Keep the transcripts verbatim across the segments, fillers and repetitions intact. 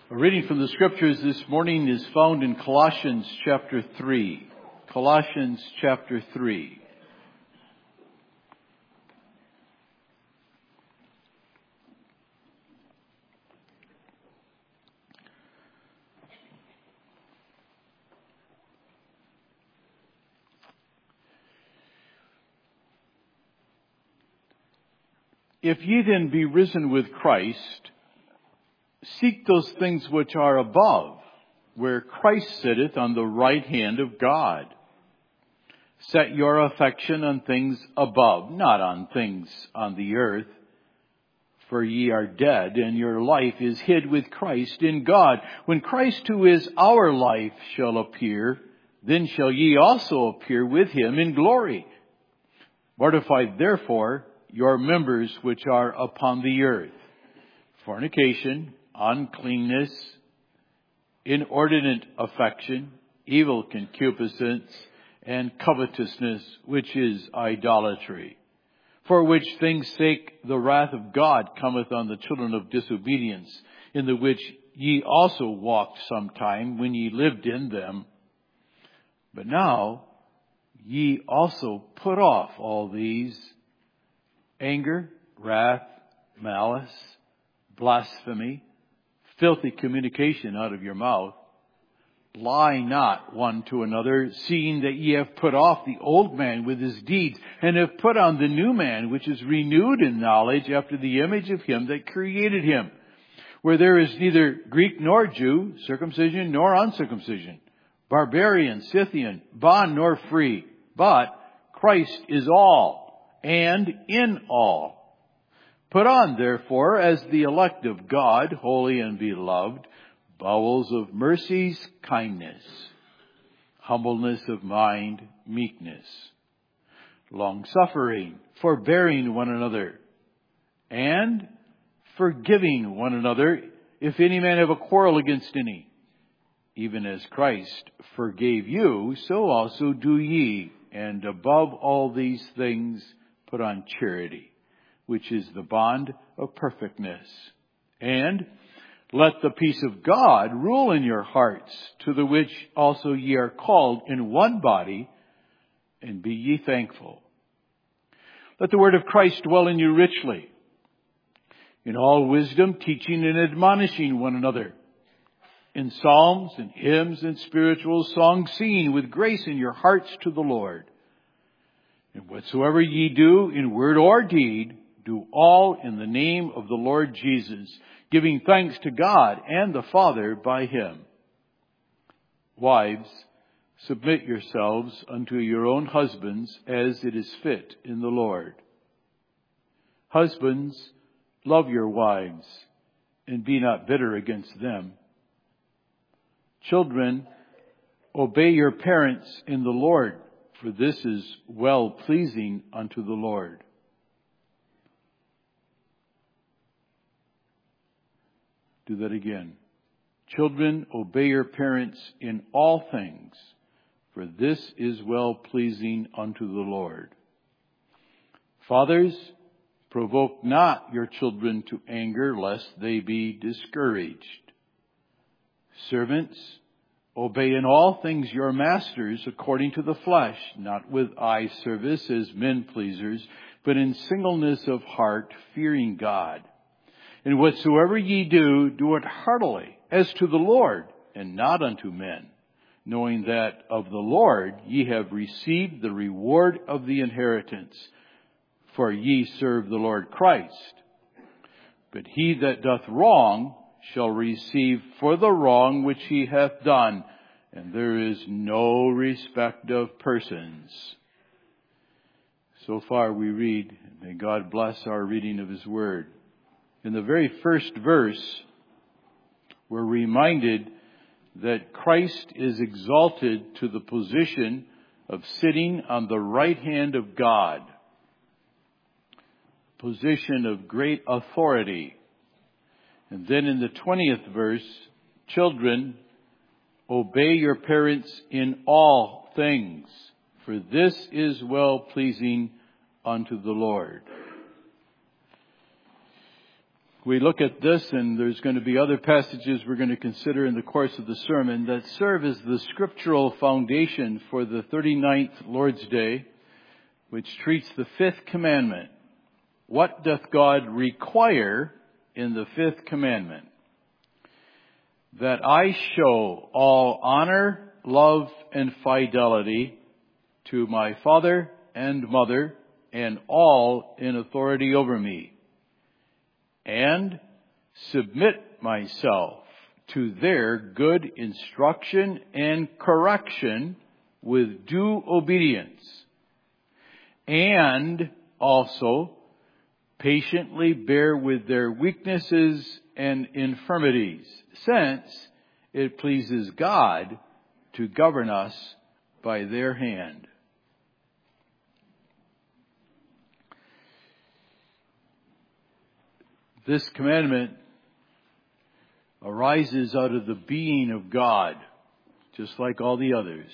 A reading from the Scriptures this morning is found in Colossians chapter three. Colossians chapter three. If ye then be risen with Christ, seek those things which are above, where Christ sitteth on the right hand of God. Set your affection on things above, not on things on the earth. For ye are dead, and your life is hid with Christ in God. When Christ, who is our life, shall appear, then shall ye also appear with him in glory. Mortify therefore your members which are upon the earth: fornication, uncleanness, inordinate affection, evil concupiscence, and covetousness, which is idolatry. For which things sake the wrath of God cometh on the children of disobedience, in the which ye also walked sometime when ye lived in them. But now ye also put off all these: anger, wrath, malice, blasphemy, filthy communication out of your mouth. Lie not one to another, seeing that ye have put off the old man with his deeds, and have put on the new man, which is renewed in knowledge after the image of him that created him, where there is neither Greek nor Jew, circumcision nor uncircumcision, barbarian, Scythian, bond nor free, but Christ is all, and in all. Put on, therefore, as the elect of God, holy and beloved, bowels of mercies, kindness, humbleness of mind, meekness, long-suffering, forbearing one another, and forgiving one another, if any man have a quarrel against any. Even as Christ forgave you, so also do ye. And above all these things, put on charity, which is the bond of perfectness. And let the peace of God rule in your hearts, to the which also ye are called in one body, and be ye thankful. Let the word of Christ dwell in you richly, in all wisdom, teaching and admonishing one another, in psalms and hymns and spiritual songs, singing with grace in your hearts to the Lord. And whatsoever ye do in word or deed, do all in the name of the Lord Jesus, giving thanks to God and the Father by him. Wives, submit yourselves unto your own husbands as it is fit in the Lord. Husbands, love your wives, and be not bitter against them. Children, obey your parents in the Lord, for this is well-pleasing unto the Lord. Do that again. Children, obey your parents in all things, for this is well-pleasing unto the Lord. Fathers, provoke not your children to anger, lest they be discouraged. Servants, obey in all things your masters according to the flesh, not with eye service as men pleasers, but in singleness of heart, fearing God. And whatsoever ye do, do it heartily, as to the Lord, and not unto men, knowing that of the Lord ye have received the reward of the inheritance. For ye serve the Lord Christ. But he that doth wrong shall receive for the wrong which he hath done, and there is no respect of persons. So far we read, may God bless our reading of his word. In the very first verse, we're reminded that Christ is exalted to the position of sitting on the right hand of God, position of great authority. And then in the twentieth verse, children, obey your parents in all things, for this is well-pleasing unto the Lord. we look at this, and there's going to be other passages we're going to consider in the course of the sermon that serve as the scriptural foundation for the thirty-ninth Lord's Day, which treats the fifth commandment. What doth God require in the fifth commandment? That I show all honor, love, and fidelity to my father and mother and all in authority over me, and submit myself to their good instruction and correction with due obedience, and also patiently bear with their weaknesses and infirmities, since it pleases God to govern us by their hand. This commandment arises out of the being of God, just like all the others.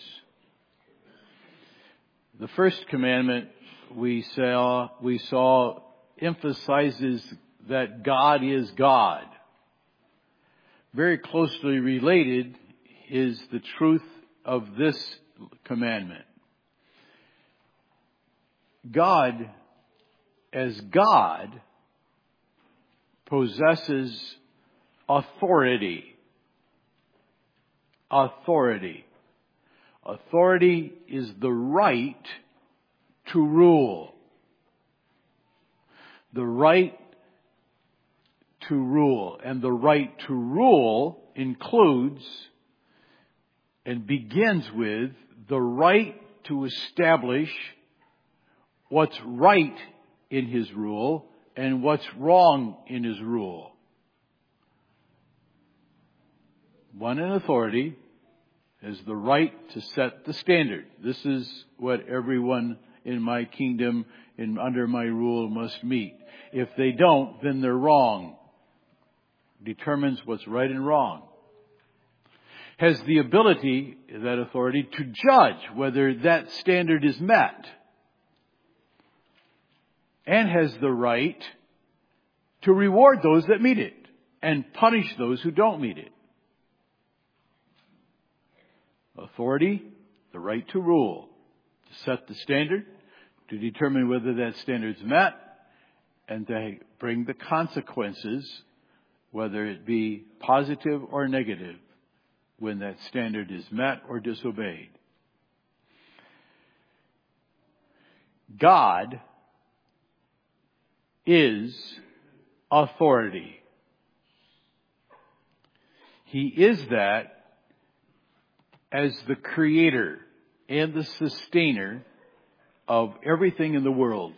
The first commandment we saw, we saw emphasizes that God is God. Very closely related is the truth of this commandment. God, as God, possesses authority. Authority. Authority is the right to rule. The right to rule. And the right to rule includes and begins with the right to establish what's right in His rule and what's wrong in His rule. One in authority has the right to set the standard. This is what everyone in my kingdom and under my rule must meet. If they don't, then they're wrong. Determines what's right and wrong. Has the ability, that authority, to judge whether that standard is met. And has the right to reward those that meet it and punish those who don't meet it. Authority, the right to rule, to set the standard, to determine whether that standard is met, and to bring the consequences, whether it be positive or negative, when that standard is met or disobeyed. God is authority. He is that as the creator and the sustainer of everything in the world.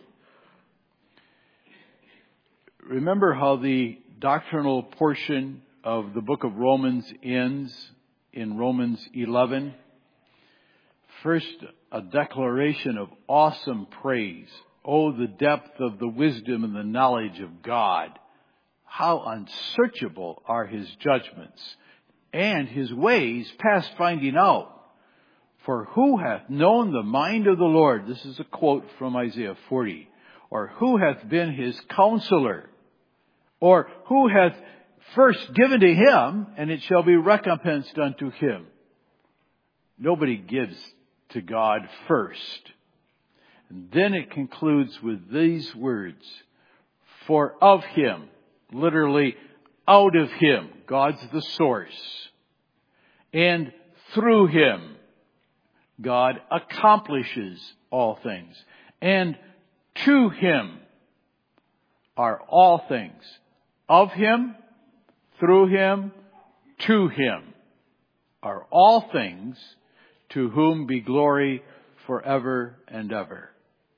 Remember how the doctrinal portion of the book of Romans ends in Romans eleven? First, a declaration of awesome praise. Oh, the depth of the wisdom and the knowledge of God. How unsearchable are His judgments, and His ways past finding out. For who hath known the mind of the Lord? This is a quote from Isaiah forty. Or who hath been His counselor? Or who hath first given to Him, and it shall be recompensed unto him? Nobody gives to God first. And then it concludes with these words. For of Him, literally out of Him, God's the source. And through Him, God accomplishes all things. And to Him are all things. Of Him, through Him, to Him are all things, to whom be glory forever and ever.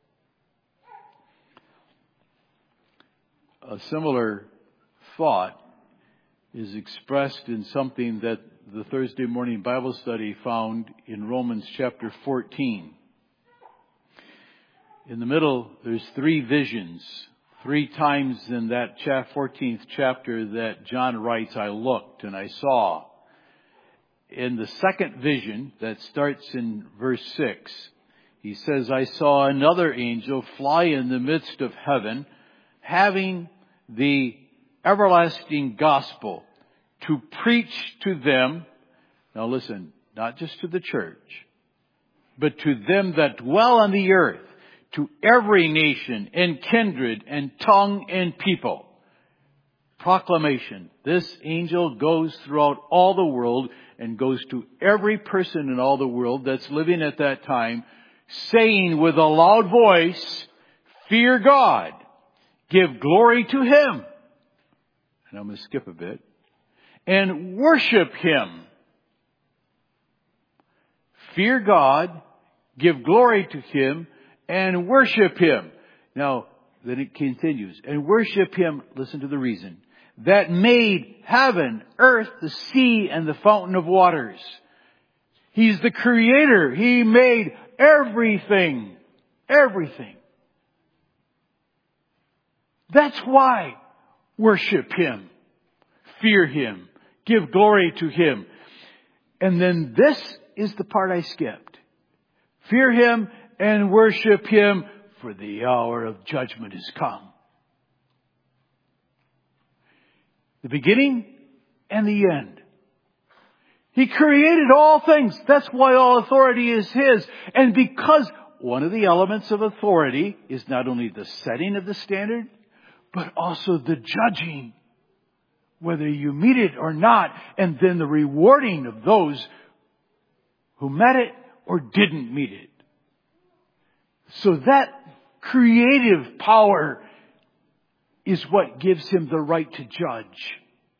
A similar thought is expressed in something that the Thursday morning Bible study found in Romans chapter fourteen. In the middle, there's three visions. Three times in that fourteenth chapter that John writes, I looked and I saw. In the second vision that starts in verse six, he says, I saw another angel fly in the midst of heaven, having the everlasting gospel to preach to them. Now listen, not just to the church, but to them that dwell on the earth, to every nation and kindred and tongue and people. Proclamation. This angel goes throughout all the world and goes to every person in all the world that's living at that time, saying with a loud voice, fear God, give glory to Him. And I'm going to skip a bit. And worship Him. Fear God, give glory to Him, and worship Him. Now, then it continues. And worship Him, listen to the reason, that made heaven, earth, the sea, and the fountain of waters. He's the Creator. He made everything. Everything. That's why worship Him. Fear Him. Give glory to Him. And then this is the part I skipped. Fear Him and worship Him, for the hour of judgment is come. The beginning and the end. He created all things. That's why all authority is His. And because one of the elements of authority is not only the setting of the standard, but also the judging, whether you meet it or not, and then the rewarding of those who met it or didn't meet it. So that creative power is what gives Him the right to judge.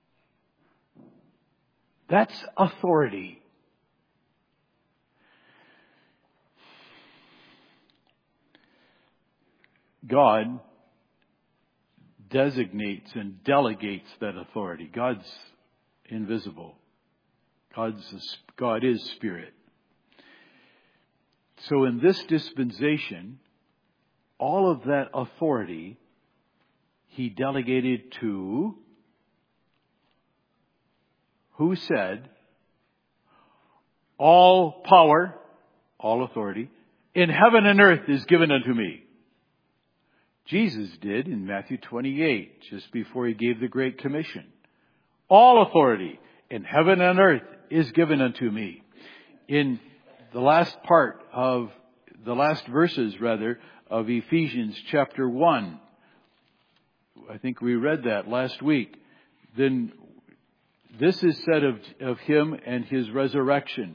That's authority. God designates and delegates that authority. God's invisible. God's, God is Spirit. So in this dispensation, all of that authority He delegated to who said, all power, all authority, in heaven and earth is given unto me. Jesus did in Matthew twenty-eight, just before He gave the Great Commission. All authority in heaven and earth is given unto me. In the last part of, the last verses rather, of Ephesians chapter one, I think we read that last week. Then this is said of, of Him and His resurrection.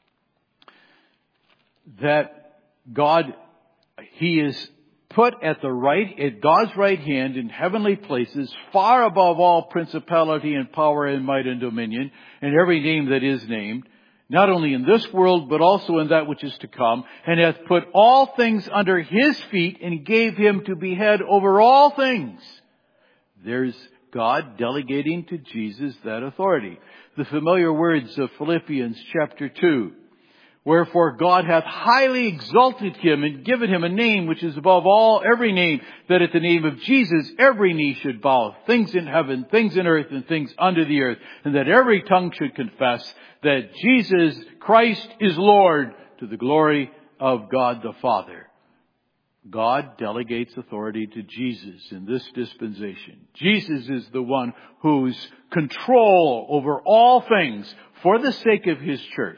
That God, He is put at the right, at God's right hand in heavenly places, far above all principality and power and might and dominion, and every name that is named, not only in this world, but also in that which is to come, and hath put all things under His feet, and gave Him to be head over all things. There's God delegating to Jesus that authority. The familiar words of Philippians chapter two. Wherefore God hath highly exalted Him and given Him a name which is above all every name, that at the name of Jesus every knee should bow, things in heaven, things in earth, and things under the earth, and that every tongue should confess that Jesus Christ is Lord, to the glory of God the Father. God delegates authority to Jesus in this dispensation. Jesus is the one whose control over all things for the sake of His church.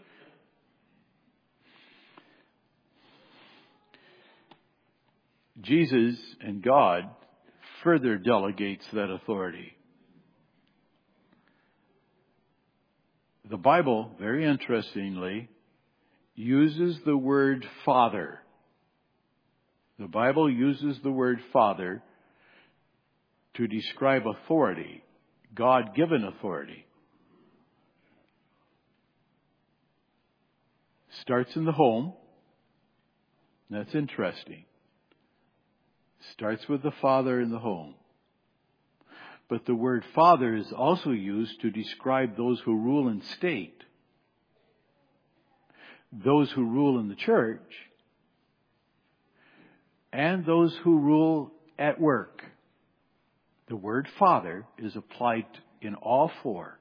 Jesus and God further delegates that authority. The Bible, very interestingly, uses the word Father. The Bible uses the word Father to describe authority, God-given authority. Starts in the home. That's interesting. Starts with the father in the home. But the word Father is also used to describe those who rule in state, those who rule in the church, and those who rule at work. The word Father is applied in all four.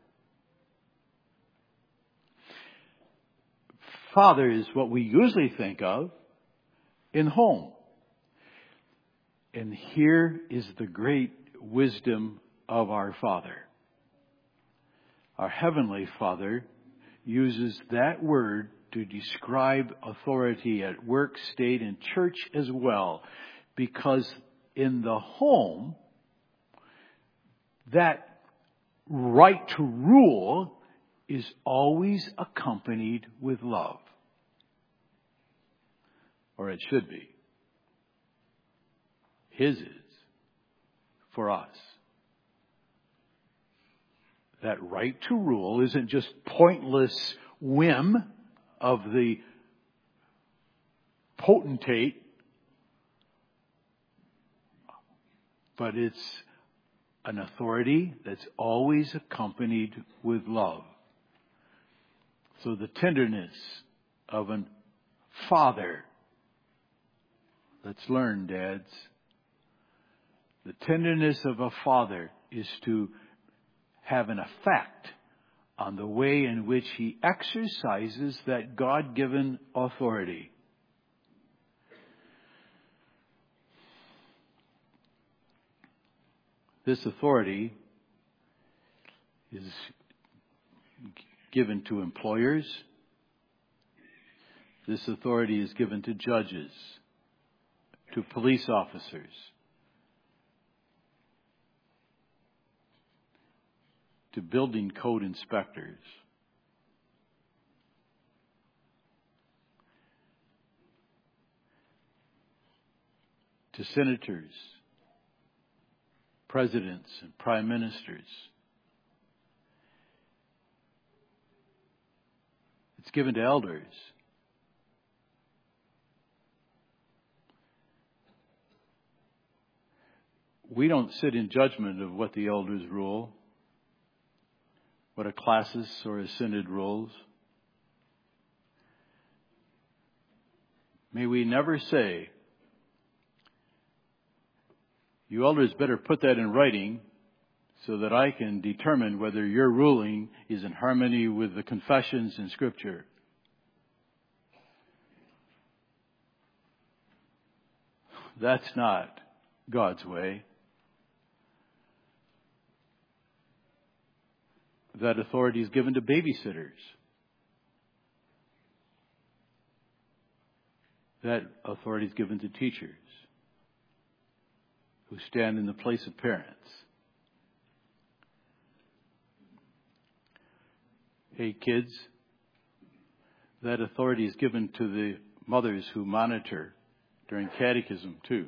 Father is what we usually think of in home. And here is the great wisdom of our Father. Our Heavenly Father uses that word to describe authority at work, state, and church as well. Because in the home, that right to rule is always accompanied with love. Or it should be. His is for us. That right to rule isn't just pointless whim of the potentate, but it's an authority that's always accompanied with love. So the tenderness of a father, let's learn, dads. The tenderness of a father is to have an effect on the way in which he exercises that God-given authority. This authority is given to employers. This authority is given to judges, to police officers, to building code inspectors, to senators, presidents, and prime ministers. It's given to elders. We don't sit in judgment of what the elders rule, what a classis or a synod rules. May we never say, you elders better put that in writing so that I can determine whether your ruling is in harmony with the confessions in Scripture. That's not God's way. That authority is given to babysitters. That authority is given to teachers who stand in the place of parents. Hey, kids, that authority is given to the mothers who monitor during catechism, too.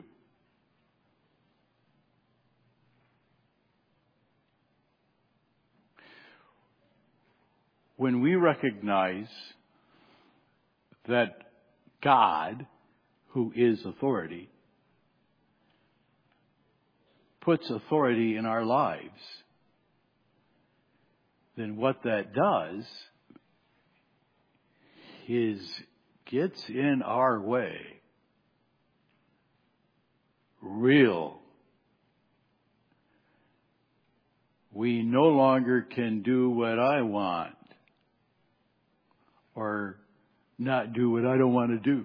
When we recognize that God, who is authority, puts authority in our lives, then what that does is gets in our way real. We no longer can do what I want or not do what I don't want to do.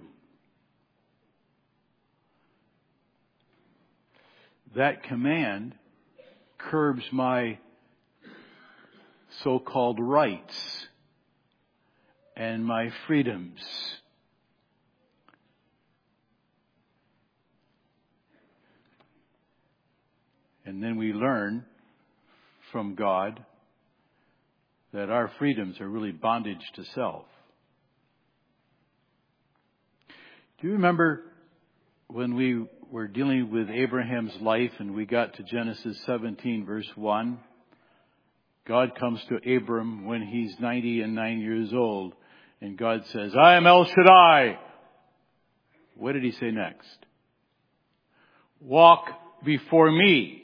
That command curbs my so-called rights and my freedoms. And then we learn from God that our freedoms are really bondage to self. Do you remember when we were dealing with Abraham's life and we got to Genesis seventeen verse one? God comes to Abram when he's ninety and nine years old, and God says, I am El Shaddai. What did he say next? Walk before me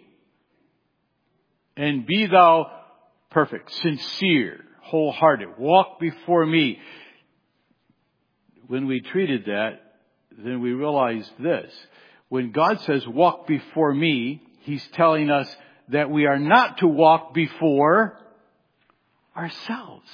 and be thou perfect, sincere, wholehearted. Walk before me. When we treated that, then we realized this. When God says, walk before me, He's telling us that we are not to walk before ourselves.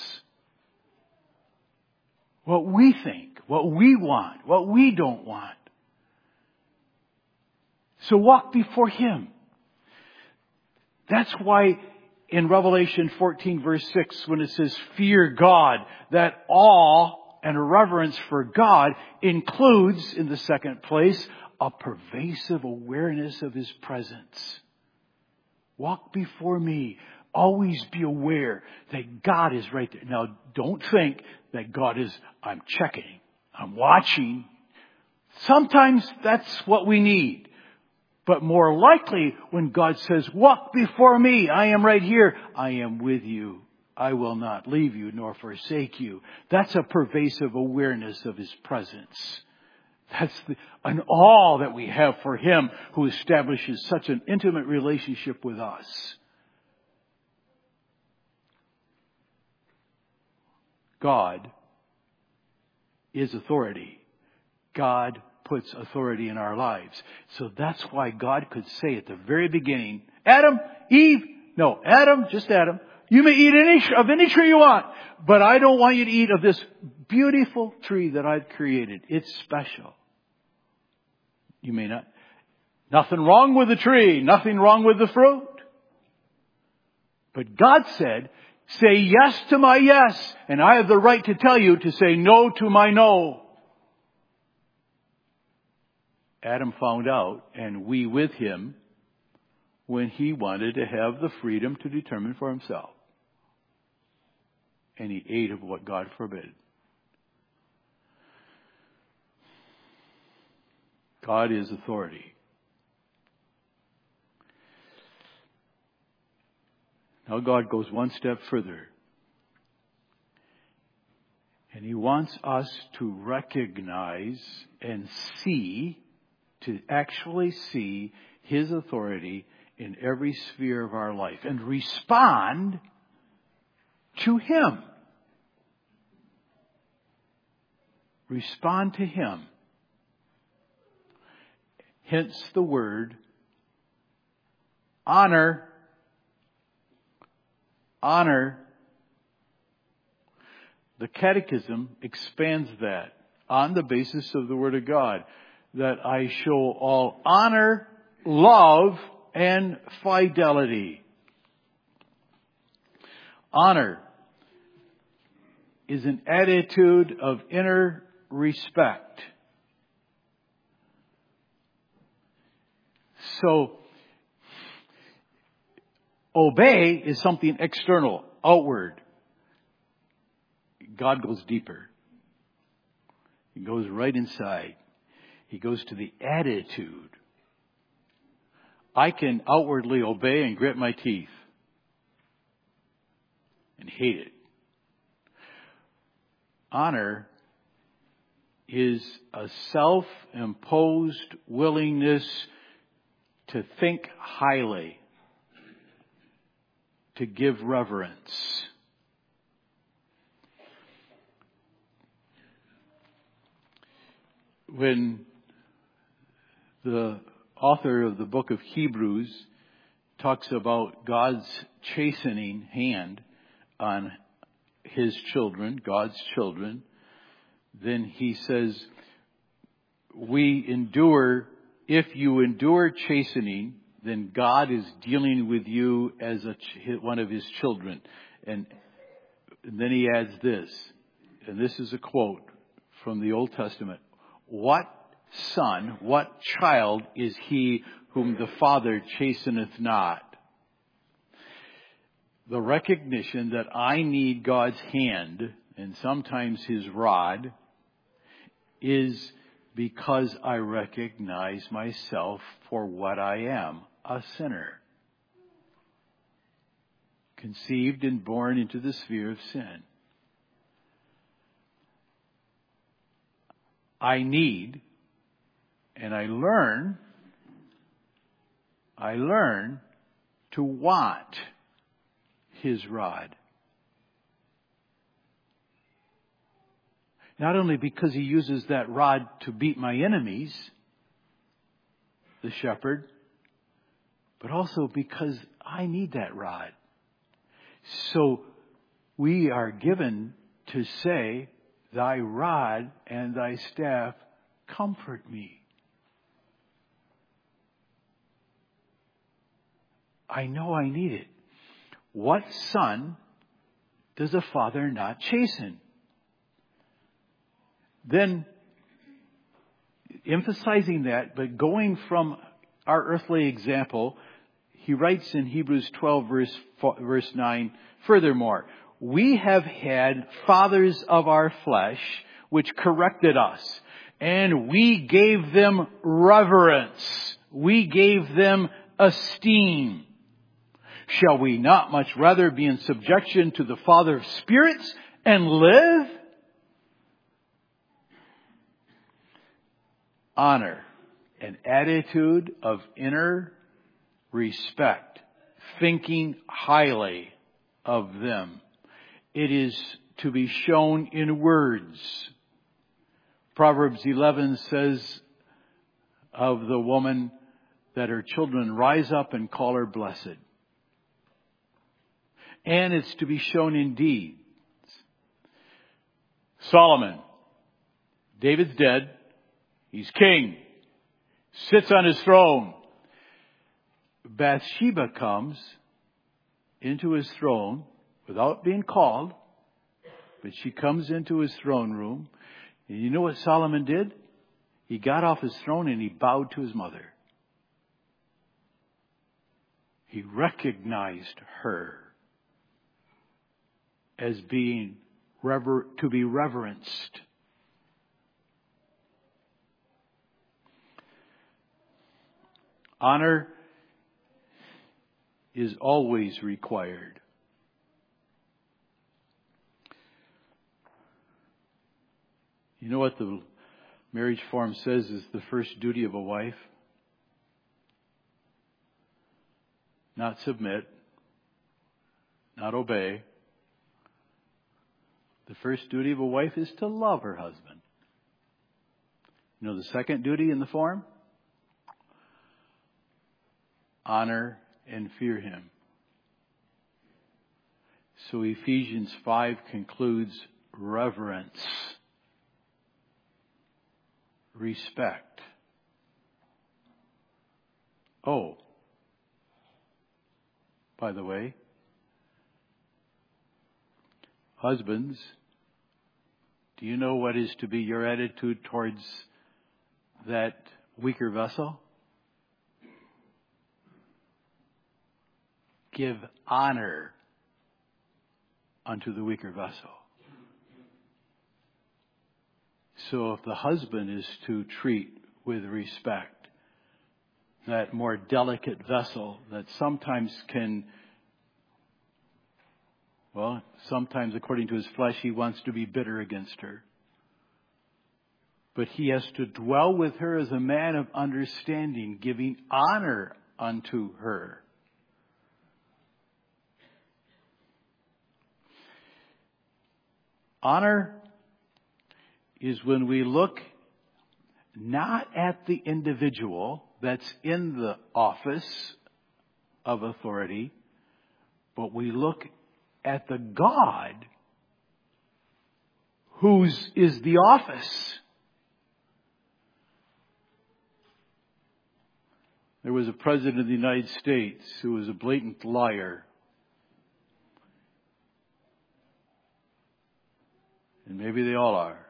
What we think, what we want, what we don't want. So walk before Him. That's why in Revelation fourteen verse six, when it says fear God, that awe and reverence for God includes, in the second place, a pervasive awareness of His presence. Walk before me. Always be aware that God is right there. Now, don't think that God is, I'm checking, I'm watching. Sometimes that's what we need. But more likely, when God says, walk before me, I am right here. I am with you. I will not leave you nor forsake you. That's a pervasive awareness of His presence. That's the, an awe that we have for Him who establishes such an intimate relationship with us. God is authority. God puts authority in our lives. So that's why God could say at the very beginning, Adam, Eve, no, Adam, just Adam, you may eat any of any tree you want, but I don't want you to eat of this beautiful tree that I've created. It's special. You may not. Nothing wrong with the tree. Nothing wrong with the fruit. But God said, say yes to my yes, and I have the right to tell you to say no to my no. Adam found out, and we with him, when he wanted to have the freedom to determine for himself. And he ate of what God forbid. God is authority. Now God goes one step further. And He wants us to recognize and see, to actually see His authority in every sphere of our life and respond to Him. Respond to Him. Hence the word honor. Honor. The Catechism expands that on the basis of the Word of God, that I show all honor, love, and fidelity. Honor is an attitude of inner respect. So, obey is something external, outward. God goes deeper. He goes right inside. He goes to the attitude. I can outwardly obey and grit my teeth and hate it. Honor is a self-imposed willingness to think highly, to give reverence. When the author of the book of Hebrews talks about God's chastening hand on His children, God's children, then he says, we endure, if you endure chastening, then God is dealing with you as a, one of His children. And, and then he adds this, and this is a quote from the Old Testament. What son, what child is he whom the Father chasteneth not? The recognition that I need God's hand and sometimes His rod is because I recognize myself for what I am, a sinner. Conceived and born into the sphere of sin. I need, and I learn, I learn to want His rod. Not only because He uses that rod to beat my enemies, the shepherd, but also because I need that rod. So we are given to say, Thy rod and Thy staff comfort me. I know I need it. What son does a father not chasten? Then, emphasizing that, but going from our earthly example, he writes in Hebrews twelve verse, verse nine, furthermore, we have had fathers of our flesh which corrected us, and we gave them reverence. We gave them esteem. Shall we not much rather be in subjection to the Father of spirits and live? Honor, an attitude of inner respect, thinking highly of them. It is to be shown in words. Proverbs eleven says of the woman that her children rise up and call her blessed. And it's to be shown in deeds. Solomon, David's dead. He's king. Sits on his throne. Bathsheba comes into his throne without being called, but she comes into his throne room. And you know what Solomon did? He got off his throne and he bowed to his mother. He recognized her as being rever- to be reverenced. Honor is always required. You know what the marriage form says is the first duty of a wife? Not submit, not obey. The first duty of a wife is to love her husband. You know the second duty in the form? Honor and fear him. So Ephesians five concludes reverence, respect. Oh, by the way, husbands, do you know what is to be your attitude towards that weaker vessel? Give honor unto the weaker vessel. So if the husband is to treat with respect that more delicate vessel that sometimes can, well, sometimes according to his flesh, he wants to be bitter against her. But he has to dwell with her as a man of understanding, giving honor unto her. Honor is when we look not at the individual that's in the office of authority, but we look at the God whose is the office. There was a president of the United States who was a blatant liar. And maybe they all are.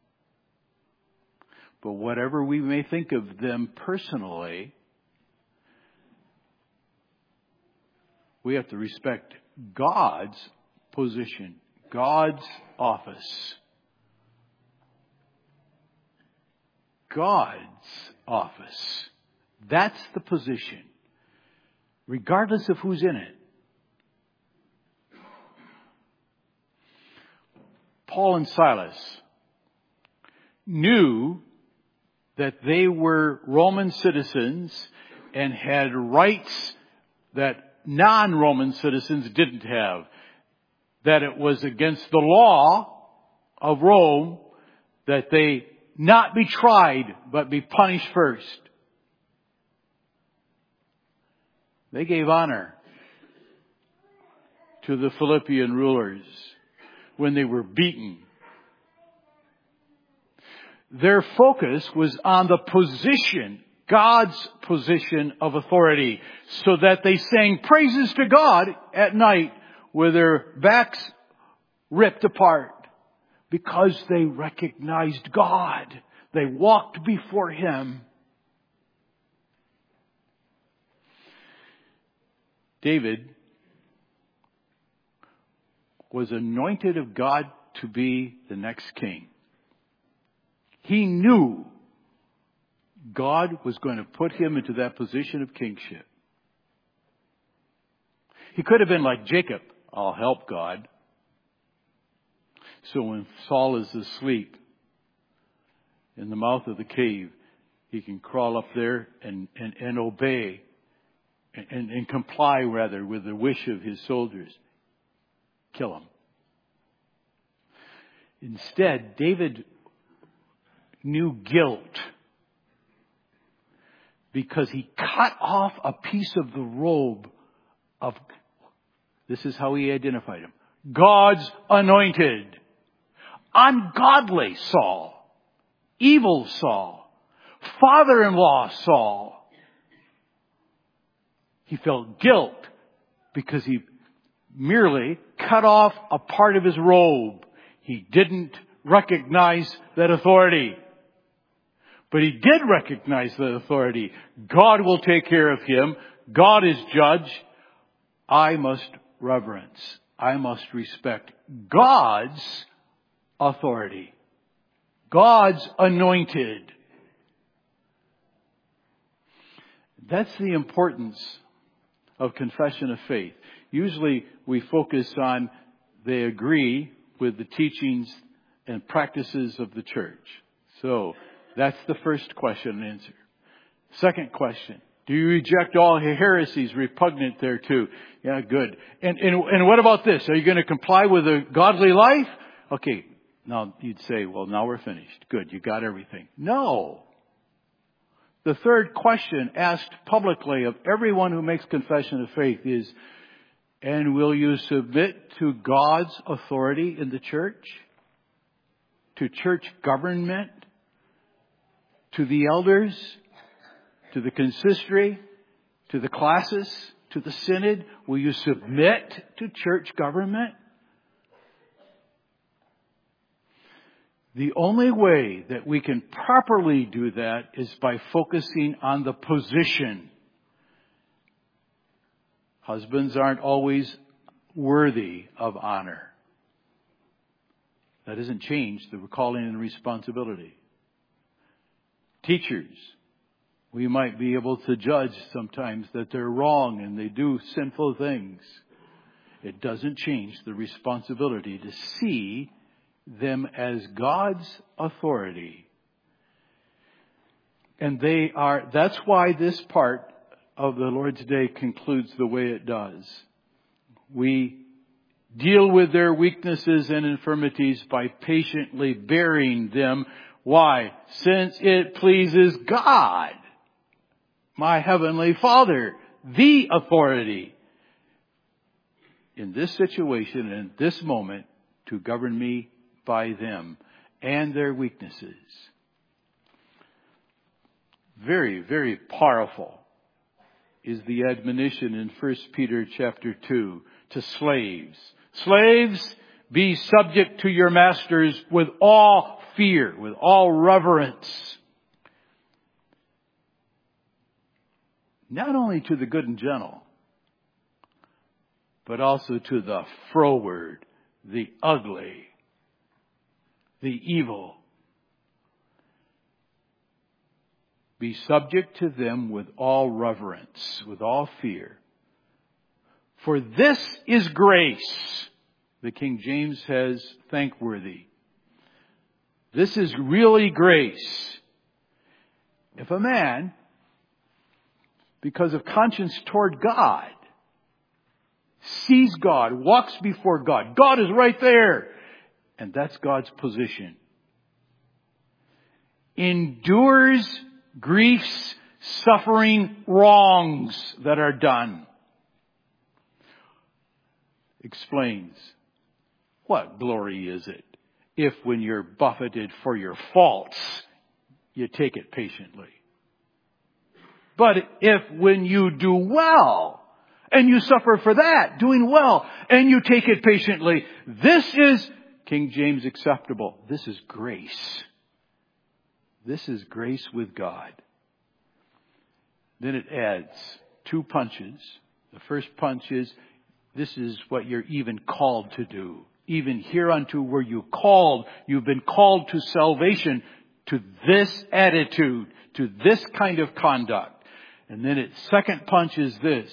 But whatever we may think of them personally, we have to respect God's position, God's office. God's office. That's the position, regardless of who's in it. Paul and Silas knew that they were Roman citizens and had rights that non-Roman citizens didn't have. That it was against the law of Rome that they not be tried, but be punished first. They gave honor to the Philippian rulers when they were beaten. Their focus was on the position God's position of authority, so that they sang praises to God at night with their backs ripped apart, because they recognized God. They walked before Him. David was anointed of God to be the next king. He knew God was going to put him into that position of kingship. He could have been like Jacob, I'll help God. So when Saul is asleep in the mouth of the cave, he can crawl up there and, and, and obey and, and comply, rather, with the wish of his soldiers. Kill him. Instead, David knew guilt because he cut off a piece of the robe of, this is how he identified him, God's anointed. Ungodly Saul. Evil Saul. Father-in-law Saul. He felt guilt because he merely cut off a part of his robe. He didn't recognize that authority. But he did recognize that authority. God will take care of him. God is judge. I must reverence. I must respect God's authority. God's anointed. That's the importance of confession of faith. Usually we focus on they agree with the teachings and practices of the church. So that's the first question and answer. Second question. Do you reject all heresies repugnant thereto? Yeah, good. And, and, and what about this? Are you going to comply with a godly life? Okay. Now you'd say, well, now we're finished. Good. You got everything. No. The third question asked publicly of everyone who makes confession of faith is, and will you submit to God's authority in the church? To church government? To the elders? To the consistory? To the classis? To the synod? Will you submit to church government? The only way that we can properly do that is by focusing on the position. Husbands aren't always worthy of honor. That doesn't change the calling and responsibility. Teachers, we might be able to judge sometimes that they're wrong and they do sinful things. It doesn't change the responsibility to see them as God's authority. And they are, that's why this part of the Lord's Day concludes the way it does. We deal with their weaknesses and infirmities by patiently bearing them. Why? Since it pleases God, my heavenly Father, the authority, in this situation, in this moment, to govern me by them and their weaknesses. Very, very powerful is the admonition in First Peter chapter two to slaves. Slaves, be subject to your masters with all fear, with all reverence. Not only to the good and gentle, but also to the froward, the ugly, the evil. Be subject to them with all reverence, with all fear. For this is grace. The King James has thankworthy. This is really grace. If a man, because of conscience toward God, sees God, walks before God, God is right there, and that's God's position, endures griefs, suffering, wrongs that are done, explains, what glory is it if when you're buffeted for your faults, you take it patiently? But if when you do well, and you suffer for that, doing well, and you take it patiently, this is, King James, acceptable. This is grace. This is grace with God. Then it adds two punches. The first punch is, this is what you're even called to do. Even hereunto were you called. You've been called to salvation, to this attitude, to this kind of conduct. And then its second punch is this.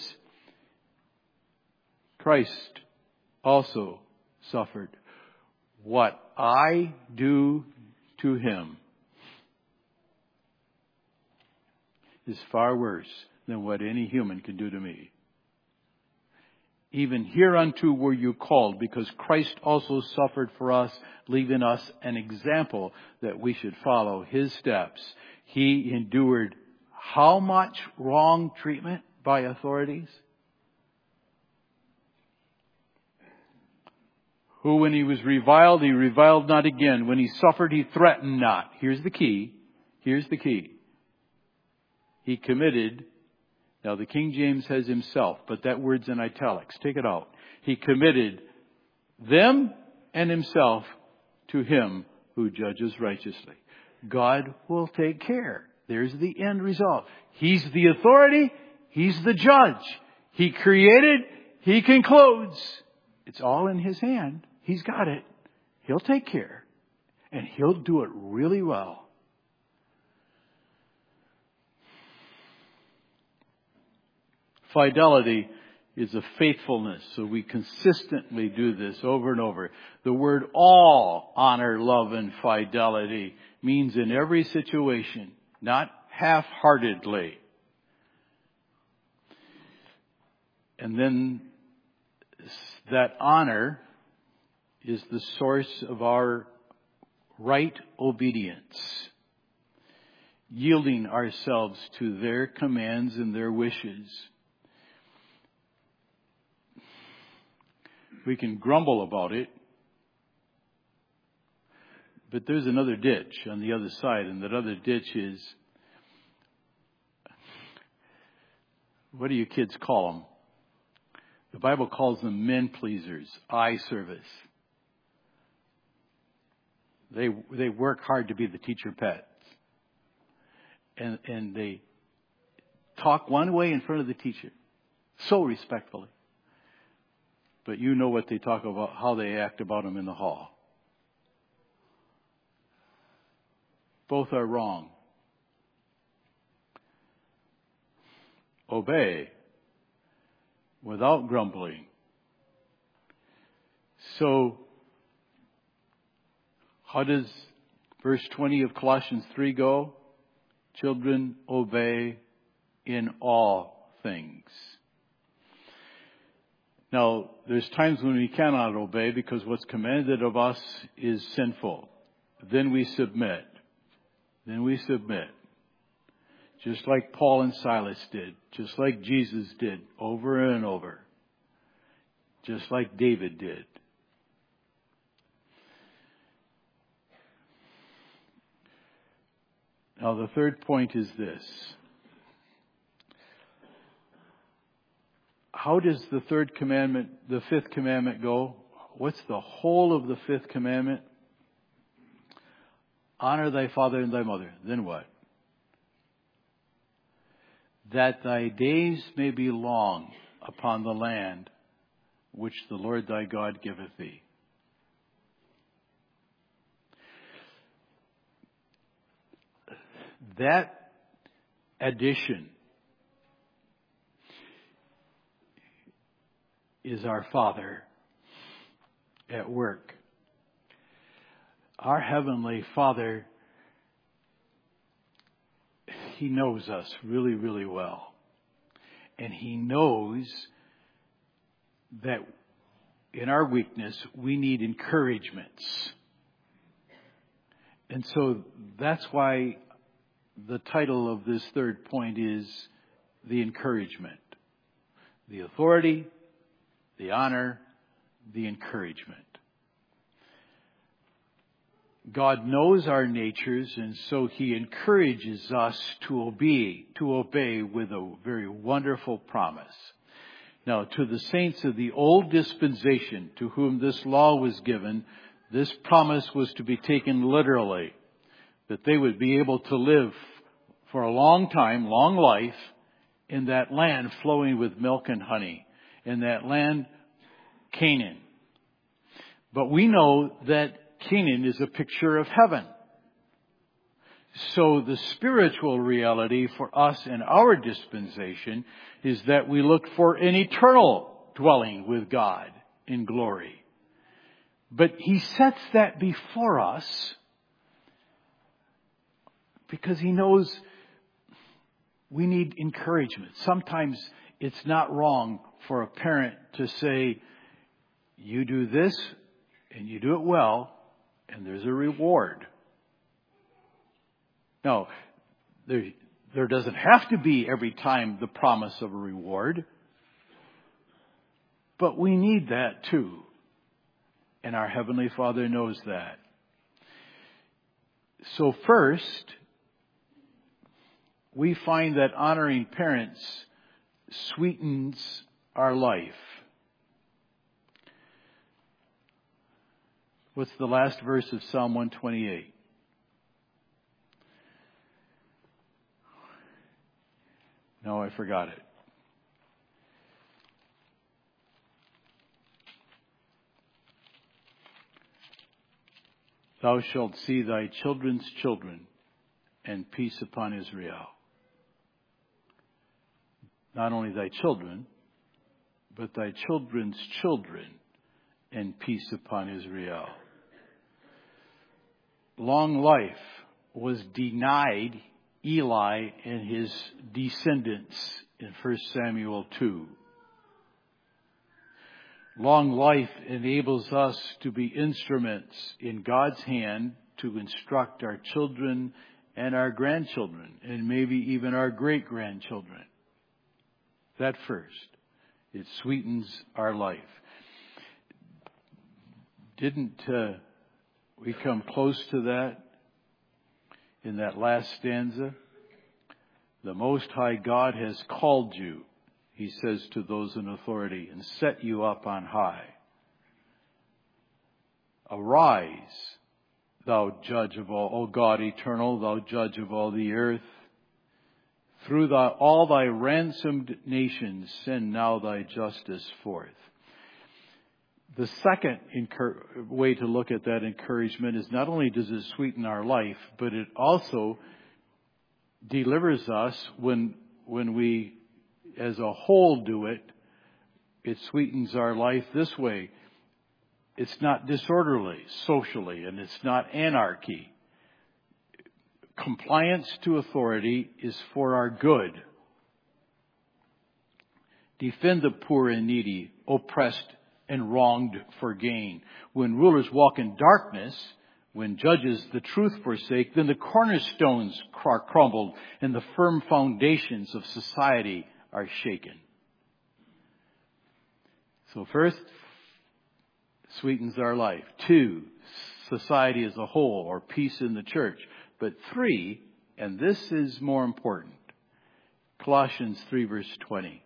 Christ also suffered what I do to him is far worse than what any human can do to me. Even hereunto were you called, because Christ also suffered for us, leaving us an example that we should follow his steps. He endured how much wrong treatment by authorities? Who, when he was reviled, he reviled not again. When he suffered, he threatened not. Here's the key. Here's the key. He committed, now the King James has himself, but that word's in italics. Take it out. He committed them and himself to him who judges righteously. God will take care. There's the end result. He's the authority. He's the judge. He created. He concludes. It's all in his hand. He's got it. He'll take care. And he'll do it really well. Fidelity is a faithfulness. So we consistently do this over and over. The word all, honor, love, and fidelity means in every situation, not half-heartedly. And then that honor is the source of our right obedience, yielding ourselves to their commands and their wishes. We can grumble about it, but there's another ditch on the other side, and that other ditch is, what do you kids call them? The Bible calls them men pleasers, eye service. They they work hard to be the teacher pets. And and they talk one way in front of the teacher, so respectfully. But you know what they talk about, how they act about him in the hall. Both are wrong. Obey without grumbling. So, how does verse twenty of Colossians three go? Children, obey in all things. Now, there's times when we cannot obey because what's commanded of us is sinful. Then we submit. Then we submit. Just like Paul and Silas did. Just like Jesus did over and over. Just like David did. Now the third point is this. How does the third commandment, the fifth commandment go? What's the whole of the fifth commandment? Honor thy father and thy mother. Then what? That thy days may be long upon the land which the Lord thy God giveth thee. That addition is our Father at work. Our Heavenly Father, He knows us really, really well. And He knows that in our weakness, we need encouragements. And so that's why the title of this third point is the encouragement. The authority, the honor, the encouragement. God knows our natures, and so He encourages us to obey, to obey with a very wonderful promise. Now, to the saints of the old dispensation to whom this law was given, this promise was to be taken literally, that they would be able to live for a long time, long life, in that land flowing with milk and honey, in that land, Canaan. But we know that Canaan is a picture of heaven. So the spiritual reality for us in our dispensation is that we look for an eternal dwelling with God in glory. But He sets that before us because He knows we need encouragement. Sometimes it's not wrong for a parent to say, you do this and you do it well, and there's a reward. No, there, there doesn't have to be every time the promise of a reward. But we need that too. And our Heavenly Father knows that. So first, we find that honoring parents sweetens our life. What's the last verse of Psalm one twenty-eight? No, I forgot it. Thou shalt see thy children's children, and peace upon Israel. Not only thy children, but thy children's children, and peace upon Israel. Long life was denied Eli and his descendants in First Samuel two. Long life enables us to be instruments in God's hand to instruct our children and our grandchildren, and maybe even our great-grandchildren. That first. It sweetens our life. Didn't uh, we come close to that in that last stanza? The Most High God has called you, He says to those in authority, and set you up on high. Arise, thou judge of all, O God eternal, thou judge of all the earth. Through thy, all thy ransomed nations, send now thy justice forth. The second incur- way to look at that encouragement is not only does it sweeten our life, but it also delivers us when, when we as a whole do it. It sweetens our life this way. It's not disorderly socially, and it's not anarchy. Compliance to authority is for our good. Defend the poor and needy, oppressed and wronged for gain. When rulers walk in darkness, when judges the truth forsake, then the cornerstones are crumbled and the firm foundations of society are shaken. So first, sweetens our life. Two, society as a whole, or peace in the church. But three, and this is more important, Colossians three verse twenty.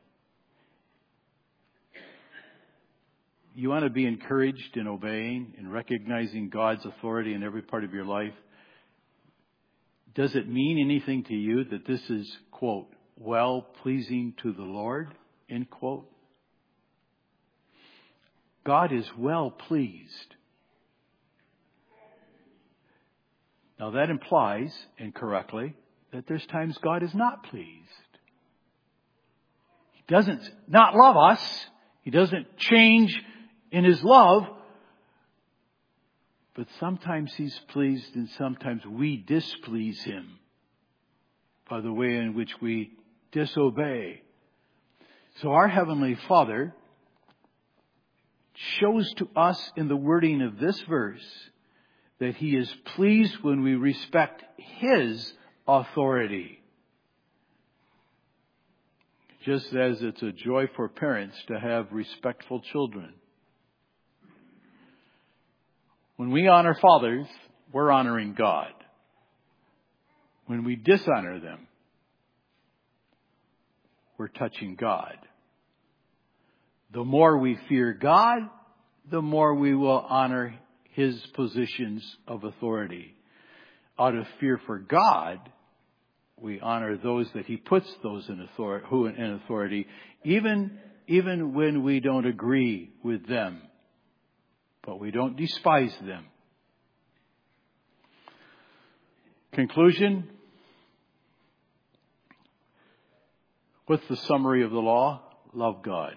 You want to be encouraged in obeying and recognizing God's authority in every part of your life? Does it mean anything to you that this is, quote, well pleasing to the Lord, end quote? God is well pleased. Now that implies, incorrectly, that there's times God is not pleased. He doesn't not love us. He doesn't change in His love. But sometimes He's pleased and sometimes we displease Him by the way in which we disobey. So our Heavenly Father shows to us in the wording of this verse that He is pleased when we respect His authority. Just as it's a joy for parents to have respectful children. When we honor fathers, we're honoring God. When we dishonor them, we're touching God. The more we fear God, the more we will honor His positions of authority. Out of fear for God, we honor those that He puts those in authority, who in authority, even, even when we don't agree with them. But we don't despise them. Conclusion. What's the summary of the law? Love God.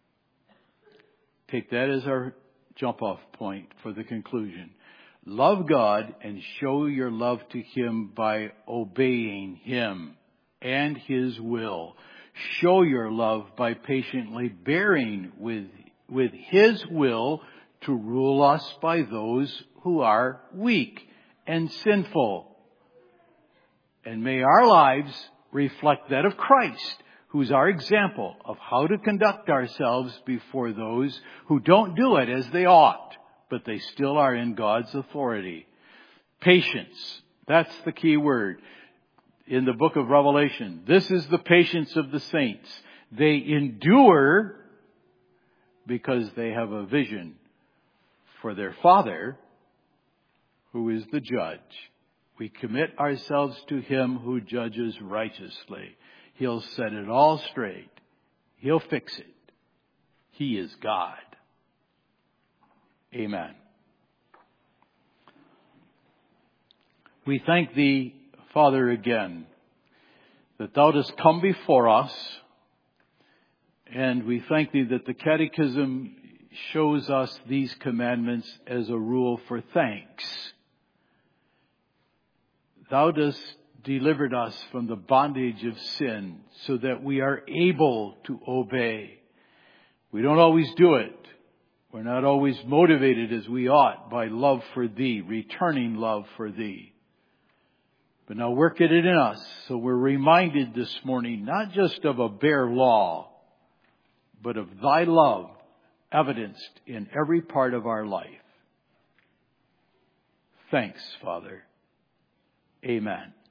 Take that as our jump-off point for the conclusion. Love God and show your love to Him by obeying Him and His will. Show your love by patiently bearing with, with His will to rule us by those who are weak and sinful. And may our lives reflect that of Christ, who's our example of how to conduct ourselves before those who don't do it as they ought, but they still are in God's authority. Patience. That's the key word in the book of Revelation. This is the patience of the saints. They endure because they have a vision for their Father, who is the judge. We commit ourselves to Him who judges righteously. He'll set it all straight. He'll fix it. He is God. Amen. We thank Thee, Father, again, that Thou dost come before us, and we thank Thee that the Catechism shows us these commandments as a rule for thanks. Thou dost delivered us from the bondage of sin so that we are able to obey. We don't always do it. We're not always motivated as we ought by love for Thee, returning love for Thee. But now work it in us so we're reminded this morning not just of a bare law, but of Thy love evidenced in every part of our life. Thanks, Father. Amen.